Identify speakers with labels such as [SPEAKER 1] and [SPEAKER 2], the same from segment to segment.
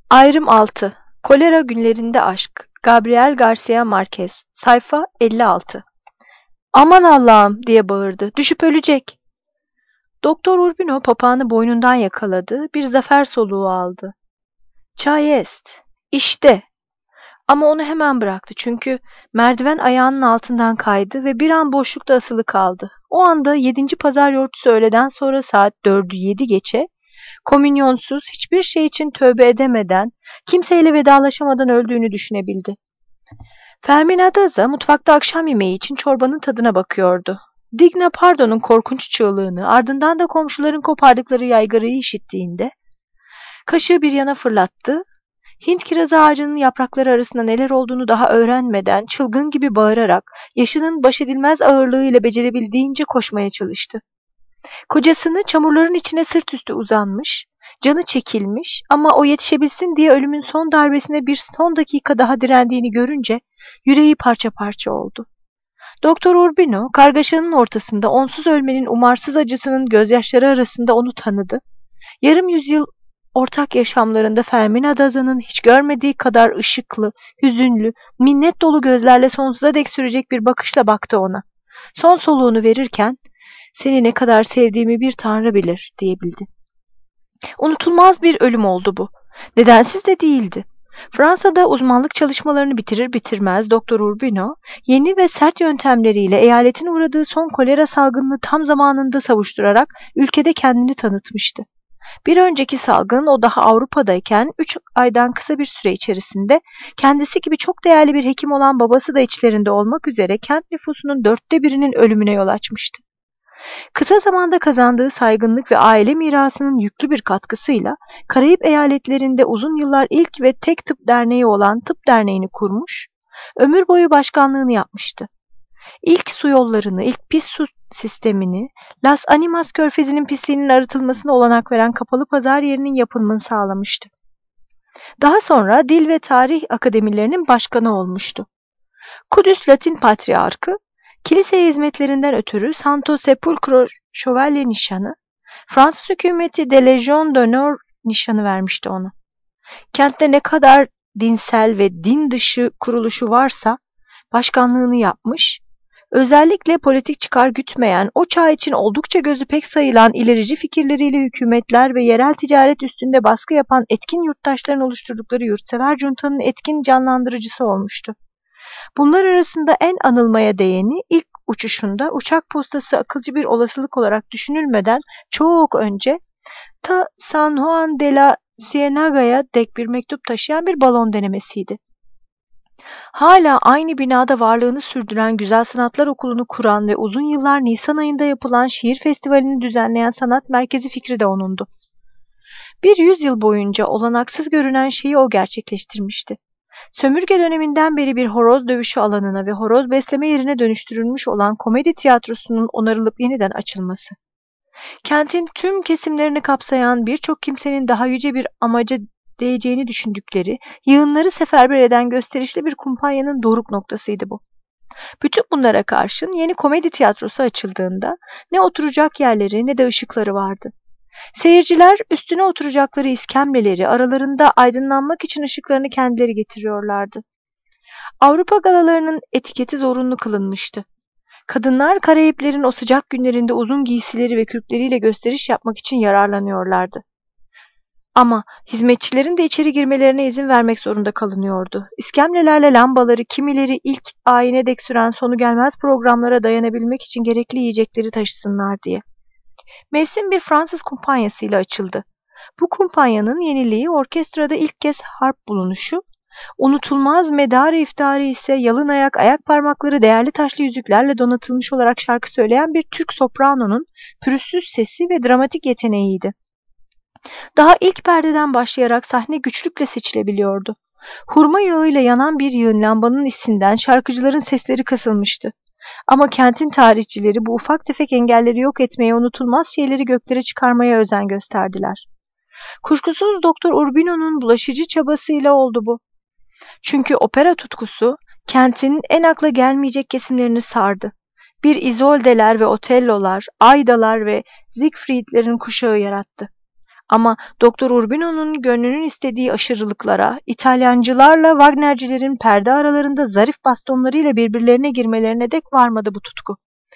[SPEAKER 1] Ayrım 6. Kolera günlerinde aşk. Gabriel Garcia Marquez. Sayfa 56. "Aman Allah'ım!" diye bağırdı. "Düşüp ölecek." Doktor Urbino papağanı boynundan yakaladı, bir zafer soluğu aldı. "Çay est." "İşte." Ama onu hemen bıraktı çünkü merdiven ayağının altından kaydı ve bir an boşlukta asılı kaldı. O anda 7. pazar yortusu öğleden sonra saat 4'ü 7 geçe, komünyonsuz, hiçbir şey için tövbe edemeden, kimseyle vedalaşamadan öldüğünü düşünebildi. Fermina Daza mutfakta akşam yemeği için çorbanın tadına bakıyordu. Digna Pardo'nun korkunç çığlığını, ardından da komşuların kopardıkları yaygarayı işittiğinde kaşığı bir yana fırlattı. Hint kirazı ağacının yaprakları arasında neler olduğunu daha öğrenmeden çılgın gibi bağırarak yaşının baş edilmez ağırlığıyla becerebildiğince koşmaya çalıştı. Kocasını çamurların içine sırt üstü uzanmış, canı çekilmiş ama o yetişebilsin diye ölümün son darbesine bir son dakika daha direndiğini görünce yüreği parça parça oldu. Doktor Urbino, kargaşanın ortasında onsuz ölmenin umarsız acısının gözyaşları arasında onu tanıdı. Yarım yüzyıl ortak yaşamlarında Fermina Daza'nın hiç görmediği kadar ışıklı, hüzünlü, minnet dolu gözlerle sonsuza dek sürecek bir bakışla baktı ona. Son soluğunu verirken, "Seni ne kadar sevdiğimi bir tanrı bilir," diyebildi. Unutulmaz bir ölüm oldu bu. Nedensiz de değildi. Fransa'da uzmanlık çalışmalarını bitirir bitirmez Doktor Urbino, yeni ve sert yöntemleriyle eyaletin uğradığı son kolera salgınını tam zamanında savuşturarak ülkede kendini tanıtmıştı. Bir önceki salgın o daha Avrupa'dayken 3 aydan kısa bir süre içerisinde kendisi gibi çok değerli bir hekim olan babası da içlerinde olmak üzere kent nüfusunun 1/4'inin ölümüne yol açmıştı. Kısa zamanda kazandığı saygınlık ve aile mirasının yüklü bir katkısıyla Karayip eyaletlerinde uzun yıllar ilk ve tek tıp derneği olan Tıp Derneği'ni kurmuş, ömür boyu başkanlığını yapmıştı. İlk su yollarını, ilk pis su sistemini, Las Animas Körfezi'nin pisliğinin arıtılmasına olanak veren kapalı pazar yerinin yapılmasını sağlamıştı. Daha sonra Dil ve Tarih Akademilerinin başkanı olmuştu. Kudüs Latin Patriarkı, kilise hizmetlerinden ötürü Santo Sepulcro Şövalye nişanı, Fransız hükümeti de Légion d'Honneur nişanı vermişti ona. Kentte ne kadar dinsel ve din dışı kuruluşu varsa başkanlığını yapmış, özellikle politik çıkar gütmeyen, o çağ için oldukça gözü pek sayılan ilerici fikirleriyle hükümetler ve yerel ticaret üstünde baskı yapan etkin yurttaşların oluşturdukları yurtsever cuntanın etkin canlandırıcısı olmuştu. Bunlar arasında en anılmaya değeni ilk uçuşunda uçak postası akılcı bir olasılık olarak düşünülmeden çok önce ta San Juan de la Cienega'ya dek bir mektup taşıyan bir balon denemesiydi. Hala aynı binada varlığını sürdüren Güzel Sanatlar Okulu'nu kuran ve uzun yıllar Nisan ayında yapılan şiir festivalini düzenleyen sanat merkezi fikri de onundu. Bir yüzyıl boyunca olanaksız görünen şeyi o gerçekleştirmişti. Sömürge döneminden beri bir horoz dövüşü alanına ve horoz besleme yerine dönüştürülmüş olan komedi tiyatrosunun onarılıp yeniden açılması. Kentin tüm kesimlerini kapsayan birçok kimsenin daha yüce bir amaca değeceğini düşündükleri, yığınları seferber eden gösterişli bir kumpanyanın doruk noktasıydı bu. Bütün bunlara karşın yeni komedi tiyatrosu açıldığında ne oturacak yerleri ne de ışıkları vardı. Seyirciler üstüne oturacakları iskemleleri aralarında aydınlanmak için ışıklarını kendileri getiriyorlardı. Avrupa galalarının etiketi zorunlu kılınmıştı. Kadınlar Karayiplerin o sıcak günlerinde uzun giysileri ve kürkleriyle gösteriş yapmak için yararlanıyorlardı. Ama hizmetçilerin de içeri girmelerine izin vermek zorunda kalınıyordu. İskemlelerle lambaları kimileri ilk ayine dek süren sonu gelmez programlara dayanabilmek için gerekli yiyecekleri taşısınlar diye. Mevsim bir Fransız kumpanyasıyla açıldı. Bu kumpanyanın yeniliği orkestrada ilk kez harp bulunuşu, unutulmaz medarı iftarı ise yalın ayak parmakları değerli taşlı yüzüklerle donatılmış olarak şarkı söyleyen bir Türk sopranonun pürüzsüz sesi ve dramatik yeteneğiydi. Daha ilk perdeden başlayarak sahne güçlükle seçilebiliyordu. Hurma yağıyla yanan bir yığın lambanın isinden şarkıcıların sesleri kısılmıştı. Ama kentin tarihçileri bu ufak tefek engelleri yok etmeye, unutulmaz şeyleri göklere çıkarmaya özen gösterdiler. Kuşkusuz Doktor Urbino'nun bulaşıcı çabasıyla oldu bu. Çünkü opera tutkusu kentin en akla gelmeyecek kesimlerini sardı. Bir İzoldeler ve Otello'lar, Aydalar ve Siegfried'lerin kuşağı yarattı. Ama Doktor Urbino'nun gönlünün istediği aşırılıklara, İtalyancılarla Wagnercilerin perde aralarında zarif bastonlarıyla birbirlerine girmelerine dek varmadı bu tutku.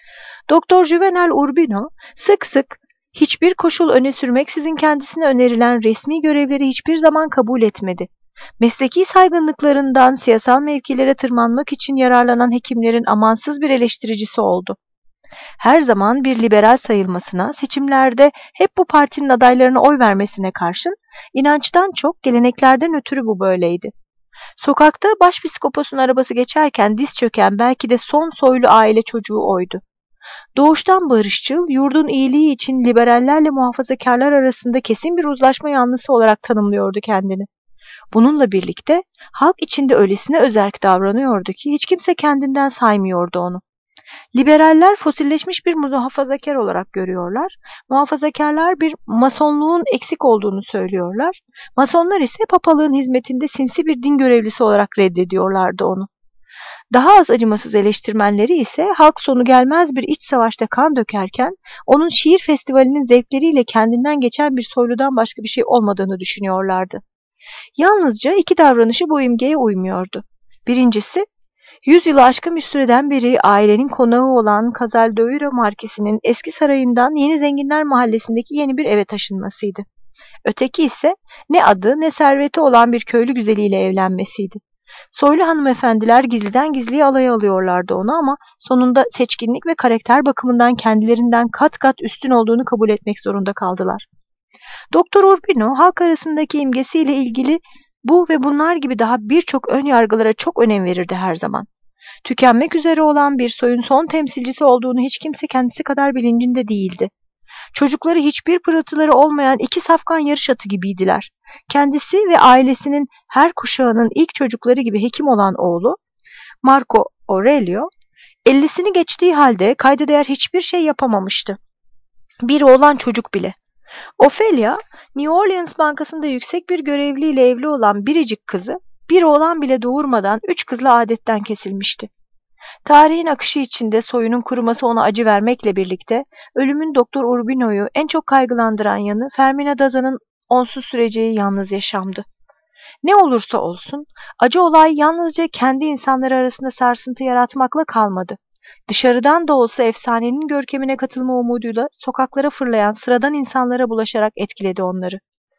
[SPEAKER 1] Doktor Juvenal Urbino sık sık hiçbir koşul öne sürmeksizin kendisine önerilen resmi görevleri hiçbir zaman kabul etmedi. Mesleki saygınlıklarından siyasal mevkilere tırmanmak için yararlanan hekimlerin amansız bir eleştiricisi oldu. Her zaman bir liberal sayılmasına, seçimlerde hep bu partinin adaylarına oy vermesine karşın, inançtan çok geleneklerden ötürü bu böyleydi. Sokakta başpiskoposun arabası geçerken diz çöken belki de son soylu aile çocuğu oydu. Doğuştan barışçıl, yurdun iyiliği için liberallerle muhafazakarlar arasında kesin bir uzlaşma yanlısı olarak tanımlıyordu kendini. Bununla birlikte halk içinde öylesine özerk davranıyordu ki hiç kimse kendinden saymıyordu onu. Liberaller fosilleşmiş bir muhafazakar olarak görüyorlar, muhafazakarlar bir masonluğun eksik olduğunu söylüyorlar, masonlar ise papalığın hizmetinde sinsi bir din görevlisi olarak reddediyorlardı onu. Daha az acımasız eleştirmenleri ise halk sonu gelmez bir iç savaşta kan dökerken onun şiir festivalinin zevkleriyle kendinden geçen bir soyludan başka bir şey olmadığını düşünüyorlardı. Yalnızca iki davranışı bu imgeye uymuyordu. Birincisi, 100 yılı aşkın bir süreden beri ailenin konağı olan Casaldoiro Markesi'nin eski sarayından Yeni Zenginler Mahallesi'ndeki yeni bir eve taşınmasıydı. Öteki ise ne adı ne serveti olan bir köylü güzeliyle evlenmesiydi. Soylu hanımefendiler gizliden gizliye alaya alıyorlardı onu ama sonunda seçkinlik ve karakter bakımından kendilerinden kat kat üstün olduğunu kabul etmek zorunda kaldılar. Doktor Urbino halk arasındaki imgesiyle ilgili bu ve bunlar gibi daha birçok ön yargılara çok önem verirdi her zaman. Tükenmek üzere olan bir soyun son temsilcisi olduğunu hiç kimse kendisi kadar bilincinde değildi. Çocukları hiçbir pırıltıları olmayan iki safkan yarış atı gibiydiler. Kendisi ve ailesinin her kuşağının ilk çocukları gibi hekim olan oğlu, Marco Aurelio, 50'sini geçtiği halde kayda değer hiçbir şey yapamamıştı. Bir oğlan çocuk bile. Ophelia, New Orleans Bankası'nda yüksek bir görevliyle evli olan biricik kızı, bir oğlan bile doğurmadan 3 kızla adetten kesilmişti. Tarihin akışı içinde soyunun kuruması ona acı vermekle birlikte, ölümün Doktor Urbino'yu en çok kaygılandıran yanı Fermina Daza'nın onsuz süreceği yalnız yaşamdı. Ne olursa olsun, acı olay yalnızca kendi insanları arasında sarsıntı yaratmakla kalmadı. Dışarıdan da olsa efsanenin görkemine katılma umuduyla sokaklara fırlayan sıradan insanlara bulaşarak etkiledi onları.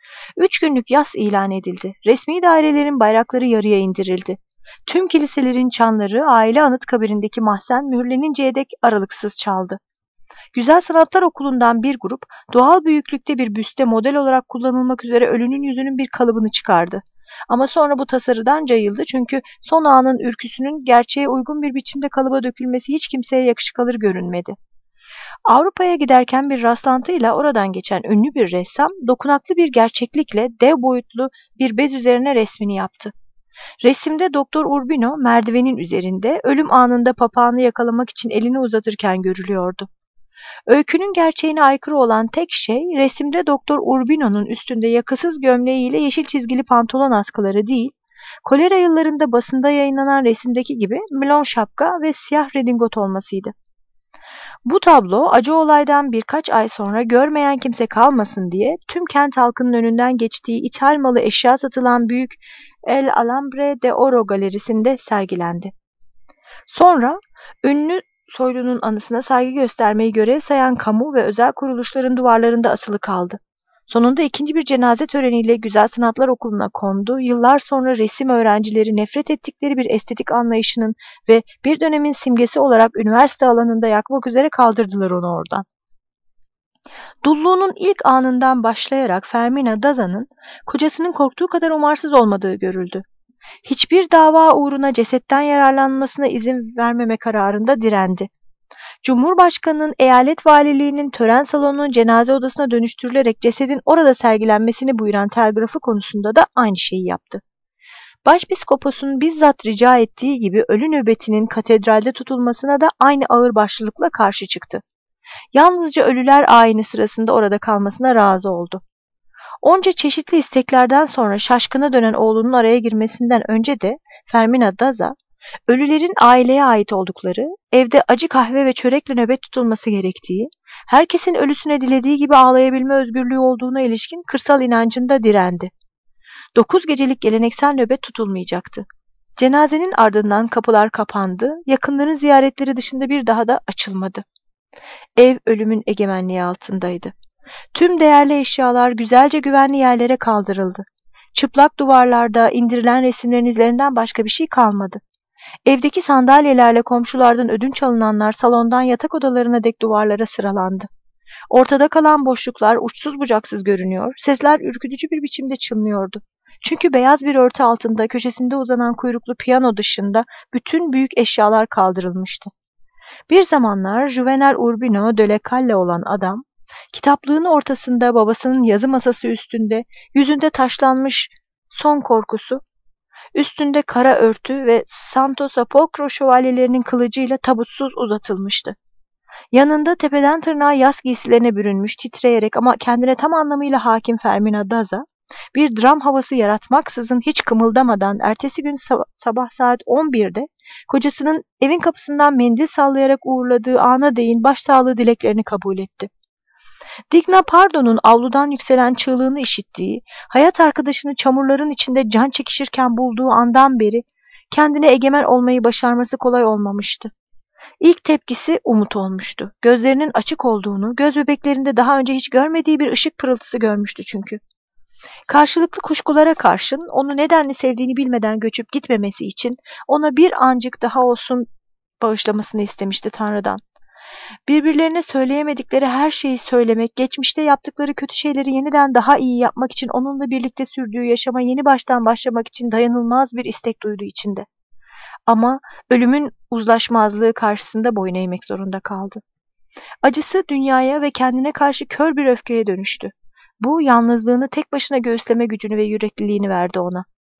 [SPEAKER 1] 3 günlük yas ilan edildi. Resmi dairelerin bayrakları yarıya indirildi. Tüm kiliselerin çanları aile anıtkabirindeki mahzen mühürleninceye dek aralıksız çaldı. Güzel Sanatlar Okulu'ndan bir grup doğal büyüklükte bir büste model olarak kullanılmak üzere ölünün yüzünün bir kalıbını çıkardı. Ama sonra bu tasarıdan cayıldı çünkü son anın ürküsünün gerçeğe uygun bir biçimde kalıba dökülmesi hiç kimseye yakışık alır görünmedi. Avrupa'ya giderken bir rastlantıyla oradan geçen ünlü bir ressam dokunaklı bir gerçeklikle dev boyutlu bir bez üzerine resmini yaptı. Resimde Doktor Urbino merdivenin üzerinde ölüm anında papağanı yakalamak için elini uzatırken görülüyordu. Öykünün gerçeğine aykırı olan tek şey resimde Doktor Urbino'nun üstünde yakasız gömleğiyle yeşil çizgili pantolon askıları değil, kolera yıllarında basında yayınlanan resimdeki gibi melon şapka ve siyah redingot olmasıydı. Bu tablo acı olaydan birkaç ay sonra görmeyen kimse kalmasın diye tüm kent halkının önünden geçtiği ithal malı eşya satılan büyük El Alambre de Oro galerisinde sergilendi. Sonra ünlü soylunun anısına saygı göstermeyi görev sayan kamu ve özel kuruluşların duvarlarında asılı kaldı. Sonunda ikinci bir cenaze töreniyle Güzel Sanatlar Okulu'na kondu. Yıllar sonra resim öğrencileri nefret ettikleri bir estetik anlayışının ve bir dönemin simgesi olarak üniversite alanında yakmak üzere kaldırdılar onu oradan. Dulluğunun ilk anından başlayarak Fermina Daza'nın kocasının korktuğu kadar umarsız olmadığı görüldü. Hiçbir dava uğruna cesetten yararlanmasına izin vermeme kararında direndi. Cumhurbaşkanının eyalet valiliğinin tören salonunun cenaze odasına dönüştürülerek cesedin orada sergilenmesini buyuran telgrafı konusunda da aynı şeyi yaptı. Başpiskoposun bizzat rica ettiği gibi ölü nöbetinin katedralde tutulmasına da aynı ağırbaşlılıkla karşı çıktı. Yalnızca ölüler ayini sırasında orada kalmasına razı oldu. Onca çeşitli isteklerden sonra şaşkına dönen oğlunun araya girmesinden önce de Fermina Daza, ölülerin aileye ait oldukları, evde acı kahve ve çörekle nöbet tutulması gerektiği, Herkesin ölüsüne dilediği gibi ağlayabilme özgürlüğü olduğuna ilişkin kırsal inancında direndi. 9 gecelik geleneksel nöbet tutulmayacaktı. Cenazenin ardından kapılar kapandı, yakınların ziyaretleri dışında bir daha da açılmadı. Ev ölümün egemenliği altındaydı. Tüm değerli eşyalar güzelce güvenli yerlere kaldırıldı. Çıplak duvarlarda indirilen resimlerin izlerinden başka bir şey kalmadı. Evdeki sandalyelerle komşulardan ödünç alınanlar salondan yatak odalarına dek duvarlara sıralandı. Ortada kalan boşluklar uçsuz bucaksız görünüyor, sesler ürkütücü bir biçimde çınlıyordu. Çünkü beyaz bir örtü altında köşesinde uzanan kuyruklu piyano dışında bütün büyük eşyalar kaldırılmıştı. Bir zamanlar Juvenal Urbino de la Calle olan adam, kitaplığın ortasında babasının yazı masası üstünde, yüzünde taşlanmış son korkusu, üstünde kara örtü ve Santo Sepolcro şövalyelerinin kılıcıyla tabutsuz uzatılmıştı. Yanında tepeden tırnağa yas giysilerine bürünmüş, titreyerek ama kendine tam anlamıyla hakim Fermina Daza, bir dram havası yaratmaksızın hiç kımıldamadan ertesi gün sabah saat 11'de kocasının evin kapısından mendil sallayarak uğurladığı ana değin başsağlığı dileklerini kabul etti. Digna Pardo'nun avludan yükselen çığlığını işittiği, hayat arkadaşını çamurların içinde can çekişirken bulduğu andan beri kendine egemen olmayı başarması kolay olmamıştı. İlk tepkisi umut olmuştu. Gözlerinin açık olduğunu, göz bebeklerinde daha önce hiç görmediği bir ışık pırıltısı görmüştü çünkü. Karşılıklı kuşkulara karşın onu nedenli sevdiğini bilmeden göçüp gitmemesi için ona bir ancık daha olsun bağışlamasını istemişti Tanrı'dan. Birbirlerine söyleyemedikleri her şeyi söylemek, geçmişte yaptıkları kötü şeyleri yeniden daha iyi yapmak için onunla birlikte sürdüğü yaşama yeni baştan başlamak için dayanılmaz bir istek duydu içinde. Ama ölümün uzlaşmazlığı karşısında boyun eğmek zorunda kaldı. Acısı dünyaya ve kendine karşı kör bir öfkeye dönüştü. Bu yalnızlığını tek başına göğüsleme gücünü ve yürekliliğini verdi ona.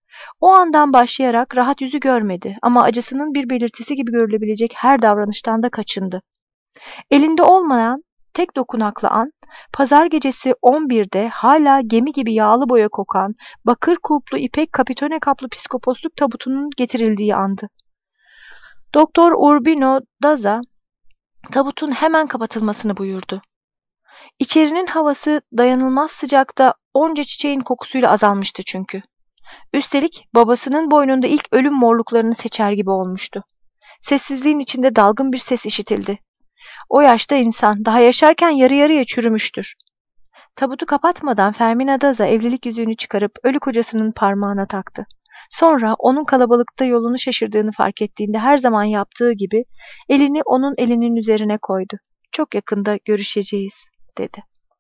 [SPEAKER 1] O andan başlayarak rahat yüzü görmedi ama acısının bir belirtisi gibi görülebilecek her davranıştan da kaçındı. Elinde olmayan tek dokunaklı an, pazar gecesi 11'de hala gemi gibi yağlı boya kokan, bakır kulplu ipek kapitone kaplı psikoposluk tabutunun getirildiği andı. Doktor Urbino Daza, tabutun hemen kapatılmasını buyurdu. İçerinin havası dayanılmaz sıcakta onca çiçeğin kokusuyla azalmıştı çünkü. Üstelik babasının boynunda ilk ölüm morluklarını seçer gibi olmuştu. Sessizliğin içinde dalgın bir ses işitildi. O yaşta insan daha yaşarken yarı yarıya çürümüştür. Tabutu kapatmadan Fermina Daza evlilik yüzüğünü çıkarıp ölü kocasının parmağına taktı. Sonra onun kalabalıkta yolunu şaşırdığını fark ettiğinde her zaman yaptığı gibi elini onun elinin üzerine koydu. Çok yakında görüşeceğiz, dedi.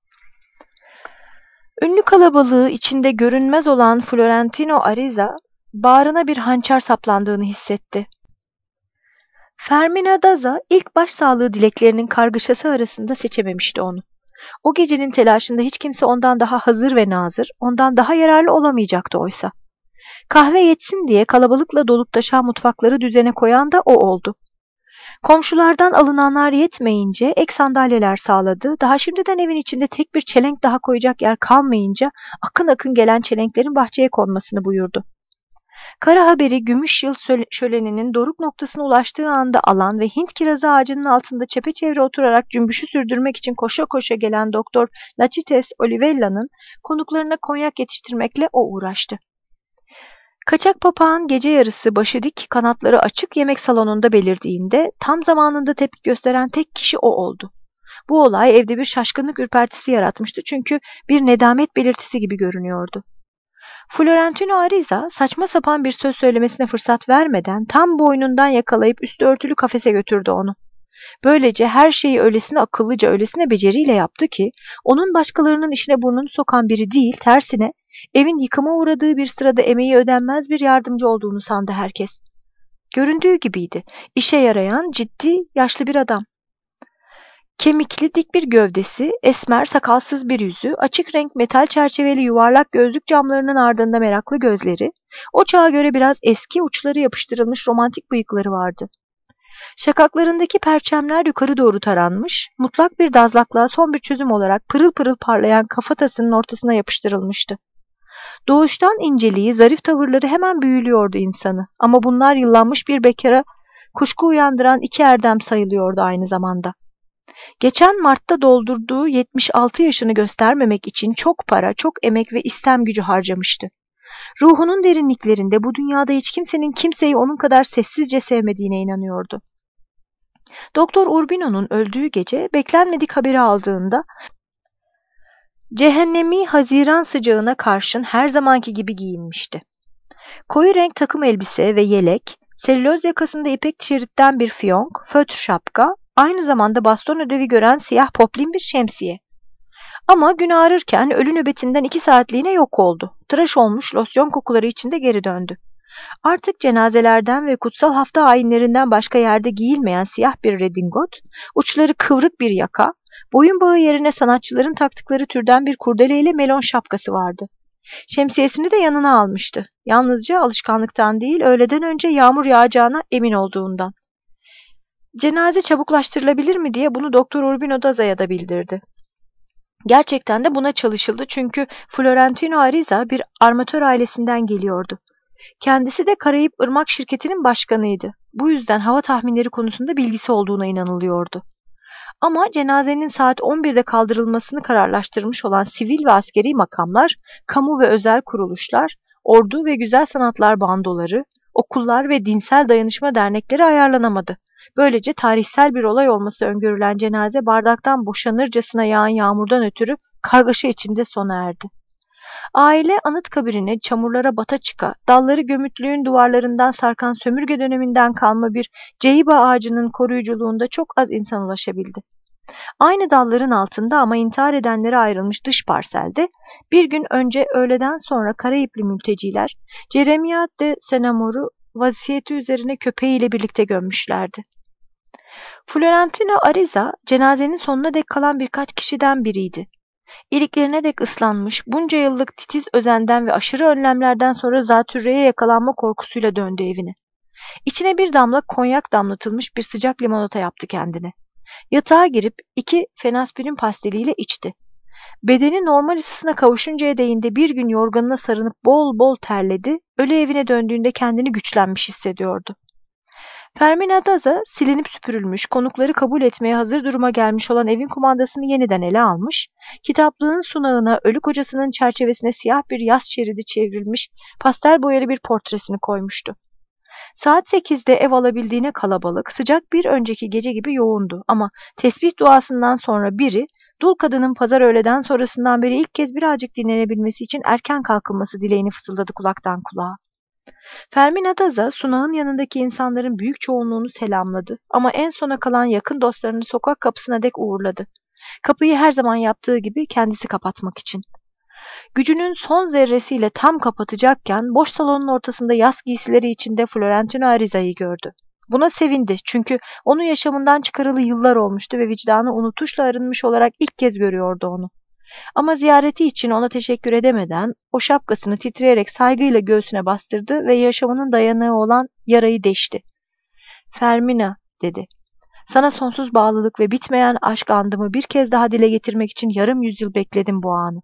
[SPEAKER 1] Ünlü kalabalığı içinde görünmez olan Florentino Ariza, bağrına bir hançer saplandığını hissetti. Fermina Daza ilk başsağlığı dileklerinin kargaşası arasında seçememişti onu. O gecenin telaşında hiç kimse ondan daha hazır ve nazır, ondan daha yararlı olamayacaktı oysa. Kahve yetsin diye kalabalıkla dolup taşan mutfakları düzene koyan da o oldu. Komşulardan alınanlar yetmeyince ek sandalyeler sağladı. Daha şimdiden evin içinde tek bir çelenk daha koyacak yer kalmayınca akın akın gelen çelenklerin bahçeye konmasını buyurdu. Kara haberi gümüş yıl şöleninin doruk noktasına ulaştığı anda alan ve Hint kirazı ağacının altında çepeçevre oturarak cümbüşü sürdürmek için koşa koşa gelen Doktor Lachites Olivella'nın konuklarına konyak yetiştirmekle o uğraştı. Kaçak papağan gece yarısı başı dik, kanatları açık yemek salonunda belirdiğinde tam zamanında tepki gösteren tek kişi o oldu. Bu olay evde bir şaşkınlık ürpertisi yaratmıştı çünkü bir nedamet belirtisi gibi görünüyordu. Florentino Ariza saçma sapan bir söz söylemesine fırsat vermeden tam boynundan yakalayıp üstü örtülü kafese götürdü onu. Böylece her şeyi öylesine akıllıca, öylesine beceriyle yaptı ki onun başkalarının işine burnunu sokan biri değil, tersine evin yıkıma uğradığı bir sırada emeği ödenmez bir yardımcı olduğunu sandı herkes. Göründüğü gibiydi. İşe yarayan, ciddi, yaşlı bir adam. Kemikli dik bir gövdesi, esmer sakalsız bir yüzü, açık renk metal çerçeveli yuvarlak gözlük camlarının ardında meraklı gözleri, o çağa göre biraz eski uçları yapıştırılmış romantik bıyıkları vardı. Şakaklarındaki perçemler yukarı doğru taranmış, mutlak bir dazlaklığa son bir çözüm olarak pırıl pırıl parlayan kafatasının ortasına yapıştırılmıştı. Doğuştan inceliği, zarif tavırları hemen büyülüyordu insanı ama bunlar yıllanmış bir bekara kuşku uyandıran iki erdem sayılıyordu aynı zamanda. Geçen Mart'ta doldurduğu 76 yaşını göstermemek için çok para, çok emek ve istem gücü harcamıştı. Ruhunun derinliklerinde bu dünyada hiç kimsenin kimseyi onun kadar sessizce sevmediğine inanıyordu. Doktor Urbino'nun öldüğü gece beklenmedik haberi aldığında cehennemi Haziran sıcağına karşın her zamanki gibi giyinmişti. Koyu renk takım elbise ve yelek, selüloz yakasında ipek şeritten bir fiyonk, fötr şapka, aynı zamanda baston ödevi gören siyah poplin bir şemsiye. Ama gün ağrırken ölü nöbetinden 2 saatliğine yok oldu. Tıraş olmuş losyon kokuları içinde geri döndü. Artık cenazelerden ve kutsal hafta ayinlerinden başka yerde giyilmeyen siyah bir redingot, uçları kıvrık bir yaka, boyun bağı yerine sanatçıların taktıkları türden bir kurdeleyle melon şapkası vardı. Şemsiyesini de yanına almıştı. Yalnızca alışkanlıktan değil, öğleden önce yağmur yağacağına emin olduğundan. Cenaze çabuklaştırılabilir mi diye bunu Doktor Urbino Daza'ya da bildirdi. Gerçekten de buna çalışıldı çünkü Florentino Ariza bir armatör ailesinden geliyordu. Kendisi de Karayip Irmak Şirketi'nin başkanıydı. Bu yüzden hava tahminleri konusunda bilgisi olduğuna inanılıyordu. Ama cenazenin saat 11'de kaldırılmasını kararlaştırmış olan sivil ve askeri makamlar, kamu ve özel kuruluşlar, ordu ve güzel sanatlar bandoları, okullar ve dinsel dayanışma dernekleri ayarlanamadı. Böylece tarihsel bir olay olması öngörülen cenaze bardaktan boşanırcasına yağan yağmurdan ötürü kargaşa içinde sona erdi. Aile Anıtkabir'ine çamurlara bata çıka, dalları gömütlüğün duvarlarından sarkan sömürge döneminden kalma bir ceyba ağacının koruyuculuğunda çok az insan ulaşabildi. Aynı dalların altında ama intihar edenlere ayrılmış dış parselde bir gün önce öğleden sonra Karayipli mülteciler Jeremiah de Senamor'u vasiyeti üzerine köpeğiyle birlikte gömmüşlerdi. Florentino Ariza cenazenin sonuna dek kalan birkaç kişiden biriydi. İliklerine dek ıslanmış, bunca yıllık titiz özenden ve aşırı önlemlerden sonra zatürreye yakalanma korkusuyla döndü evine. İçine bir damla konyak damlatılmış bir sıcak limonata yaptı kendine. Yatağa girip 2 fenaspirin pastiliyle içti. Bedeni normal ısısına kavuşuncaya değin de bir gün yorganına sarınıp bol bol terledi, ölü evine döndüğünde kendini güçlenmiş hissediyordu. Fermina Daza silinip süpürülmüş, konukları kabul etmeye hazır duruma gelmiş olan evin kumandasını yeniden ele almış, kitaplığın sunağına ölü kocasının çerçevesine siyah bir yaz şeridi çevrilmiş, pastel boyalı bir portresini koymuştu. Saat 8'de ev alabildiğine kalabalık, sıcak bir önceki gece gibi yoğundu ama tesbih duasından sonra biri, dul kadının pazar öğleden sonrasından beri ilk kez birazcık dinlenebilmesi için erken kalkılması dileğini fısıldadı kulaktan kulağa. Fermina Daza, sunağın yanındaki insanların büyük çoğunluğunu selamladı ama en sona kalan yakın dostlarını sokak kapısına dek uğurladı. Kapıyı her zaman yaptığı gibi kendisi kapatmak için. Gücünün son zerresiyle tam kapatacakken boş salonun ortasında yaz giysileri içinde Florentino Ariza'yı gördü. Buna sevindi çünkü onu yaşamından çıkarılı yıllar olmuştu ve vicdanı unutuşla arınmış olarak ilk kez görüyordu onu. Ama ziyareti için ona teşekkür edemeden o şapkasını titreyerek saygıyla göğsüne bastırdı ve yaşamının dayanağı olan yarayı deşti. "Fermina," dedi. "Sana sonsuz bağlılık ve bitmeyen aşk andımı bir kez daha dile getirmek için yarım yüzyıl bekledim bu anı."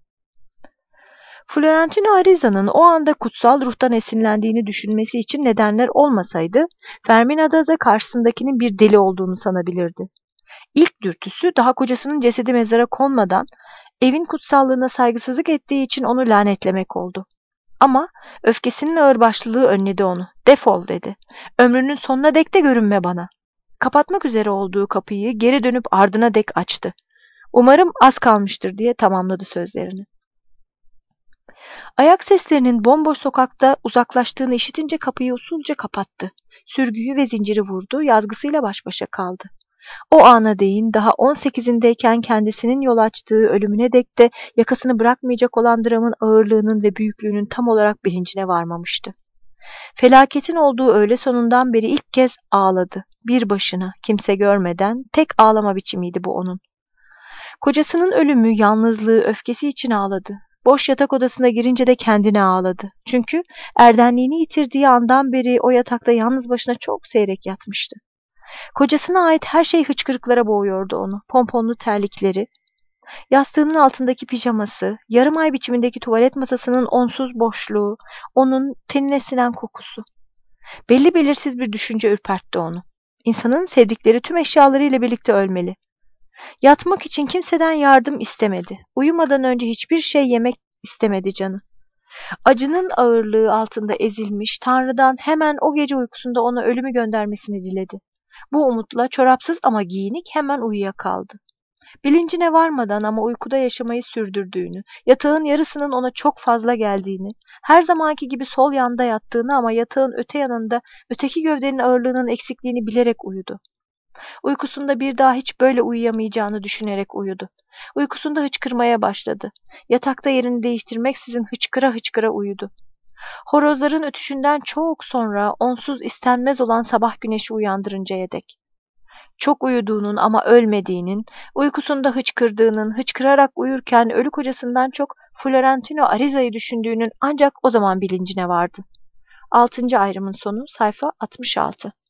[SPEAKER 1] Florentino Ariza'nın o anda kutsal ruhtan esinlendiğini düşünmesi için nedenler olmasaydı, Fermina Daza karşısındakinin bir deli olduğunu sanabilirdi. İlk dürtüsü daha kocasının cesedi mezara konmadan evin kutsallığına saygısızlık ettiği için onu lanetlemek oldu. Ama öfkesinin ağırbaşlılığı önledi onu. "Defol," dedi. "Ömrünün sonuna dek de görünme bana." Kapatmak üzere olduğu kapıyı geri dönüp ardına dek açtı. "Umarım az kalmıştır," diye tamamladı sözlerini. Ayak seslerinin bomboş sokakta uzaklaştığını işitince kapıyı usulca kapattı. Sürgüyü ve zinciri vurdu, yazgısıyla baş başa kaldı. O ana değin daha 18'indeyken kendisinin yol açtığı ölümüne dek de yakasını bırakmayacak olan dramın ağırlığının ve büyüklüğünün tam olarak bilincine varmamıştı. Felaketin olduğu öğle sonundan beri ilk kez ağladı. Bir başına, kimse görmeden, tek ağlama biçimiydi bu onun. Kocasının ölümü, yalnızlığı, öfkesi için ağladı. Boş yatak odasına girince de kendine ağladı. Çünkü erdenliğini yitirdiği andan beri o yatakta yalnız başına çok seyrek yatmıştı. Kocasına ait her şey hıçkırıklara boğuyordu onu. Pomponlu terlikleri, yastığının altındaki pijaması, yarım ay biçimindeki tuvalet masasının onsuz boşluğu, onun tenine sinen kokusu. Belli belirsiz bir düşünce ürpertti onu. İnsanın sevdikleri tüm eşyalarıyla birlikte ölmeli. Yatmak için kimseden yardım istemedi. Uyumadan önce hiçbir şey yemek istemedi canı. Acının ağırlığı altında ezilmiş, Tanrı'dan hemen o gece uykusunda ona ölümü göndermesini diledi. Bu umutla çorapsız ama giyinik hemen uyuyakaldı. Bilincine varmadan ama uykuda yaşamayı sürdürdüğünü, yatağın yarısının ona çok fazla geldiğini, her zamanki gibi sol yanda yattığını ama yatağın öte yanında öteki gövdenin ağırlığının eksikliğini bilerek uyudu. Uykusunda bir daha hiç böyle uyuyamayacağını düşünerek uyudu. Uykusunda hıçkırmaya başladı. Yatakta yerini değiştirmeksizin hıçkıra hıçkıra uyudu. Horozların ötüşünden çok sonra onsuz istenmez olan sabah güneşi uyandırıncaya dek. Çok uyuduğunun ama ölmediğinin, uykusunda hıçkırdığının, hıçkırarak uyurken ölü kocasından çok Florentino Ariza'yı düşündüğünün ancak o zaman bilincine vardı. 6. ayrımın sonu sayfa 66.